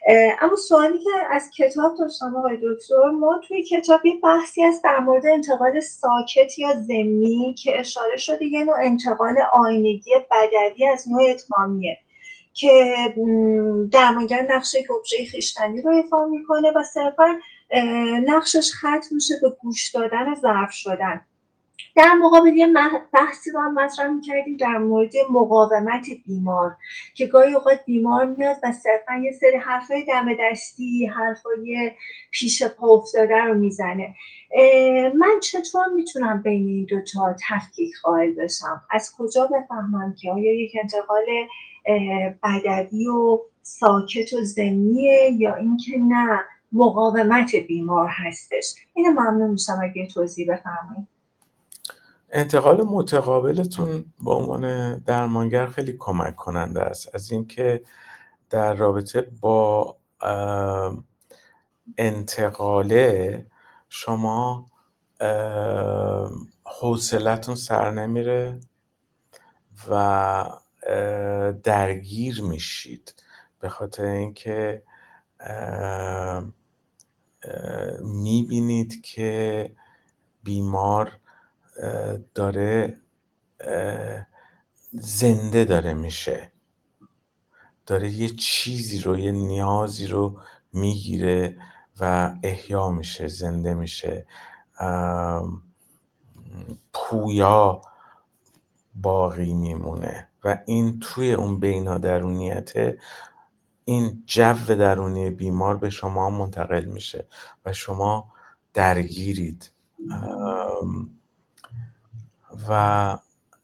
اما سوالی که از کتاب داشتم آقای دکتر، ما توی کتاب یه بحثی هست در مورد انتقال ساکت یا ضمنی که اشاره شده یه نوع انتقال آینگی بدوی از نوع اتمامیه که درمانگر نقش یک ابژه خویشتنی رو ایفا میکنه و صرفا نقشش ختم میشه به گوش دادن و ظرف شدن. در مقابل یه بحثی رو هم مطرح می‌کردیم در مورد مقاومت بیمار که گاهی اوقات بیمار میاد و صرفا یه سری حرفای دم دستی، حرفای پیش پا افتاده رو میزنه. من چطور میتونم بین این دوتا تفکیک قائل بشم؟ از کجا بفهمم که آیا یک انتقال بدوی و ساکت و ضمنیه یا اینکه نه مقاومت بیمار هستش؟ اینو ممنون میشم اگه توضیح بفرمایید. انتقال متقابلتون به عنوان درمانگر خیلی کمک کننده است، از اینکه در رابطه با انتقاله شما حوصلتون سر نمیره و درگیر میشید، به خاطر اینکه میبینید که بیمار داره زنده داره میشه، داره یه چیزی رو، یه نیازی رو میگیره و احیا میشه، زنده میشه، پویا باقی میمونه و این توی اون بینادرونیته، این جو درونی بیمار به شما منتقل میشه و شما درگیرید و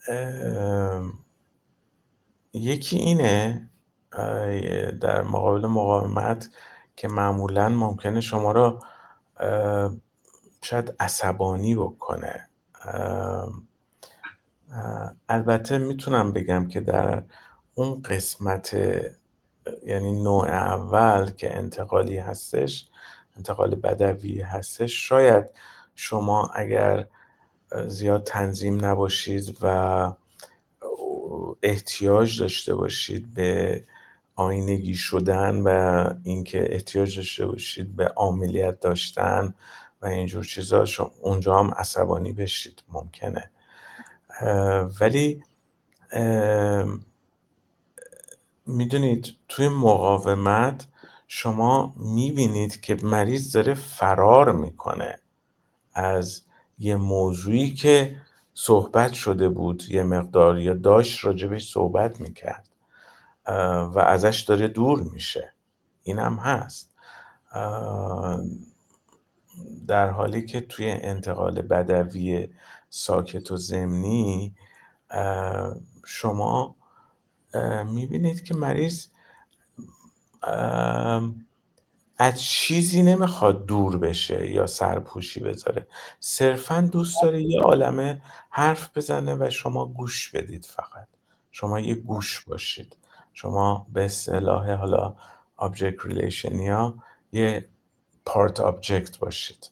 یکی اینه در مقابل مقاومت که معمولاً ممکنه شما رو شاید عصبانی بکنه. البته میتونم بگم که در اون قسمت، یعنی نوع اول که انتقالی هستش، انتقال بدوی هستش، شاید شما اگر زیاد تنظیم نباشید و احتیاج داشته باشید به آینگی شدن و اینکه احتیاج داشته باشید به عاملیت داشتن و اینجور چیزا، اونجا هم عصبانی بشید ممکنه. ولی میدونید توی مقاومت شما میبینید که مریض داره فرار میکنه از یه موضوعی که صحبت شده بود یه مقدار، یا داشت راجبش صحبت میکرد و ازش داره دور میشه. این هم هست، در حالی که توی انتقال بدوی ساکت و ضمنی شما میبینید که مریض از چیزی نمیخواد دور بشه یا سرپوشی بذاره، صرفاً دوست داره یه عالمه حرف بزنه و شما گوش بدید، فقط شما یه گوش باشید، شما به اصطلاح حالا object relation یا یه part object باشید.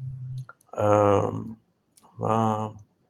و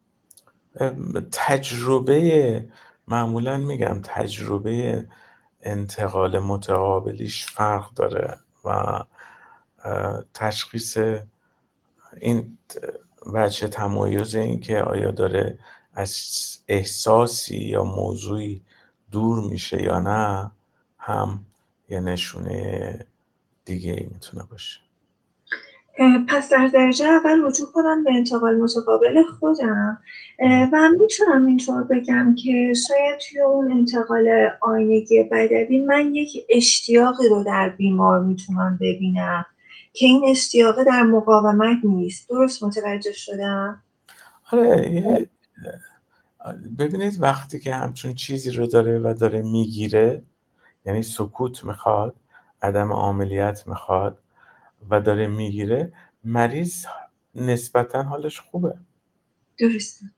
تجربه، معمولاً میگم تجربه انتقال متقابلیش فرق داره و تشخیص این وجه تمایز این که آیا داره از احساسی یا موضوعی دور میشه یا نه هم یه نشونه دیگه ای میتونه باشه. پس در درجه اول رجوع کنم به انتقال متقابل خودم و میتونم اینطور بگم که شاید توی اون انتقال آینگی بدوی من یک اشتیاقی رو در بیمار میتونم ببینم که این اشتیاق در مقاومت نیست. درست متوجه شدم؟ آره، ببینید وقتی که همچون چیزی رو داره و داره میگیره، یعنی سکوت میخواد، عدم عملیات میخواد و داره میگیره، مریض نسبتاً حالش خوبه. درسته.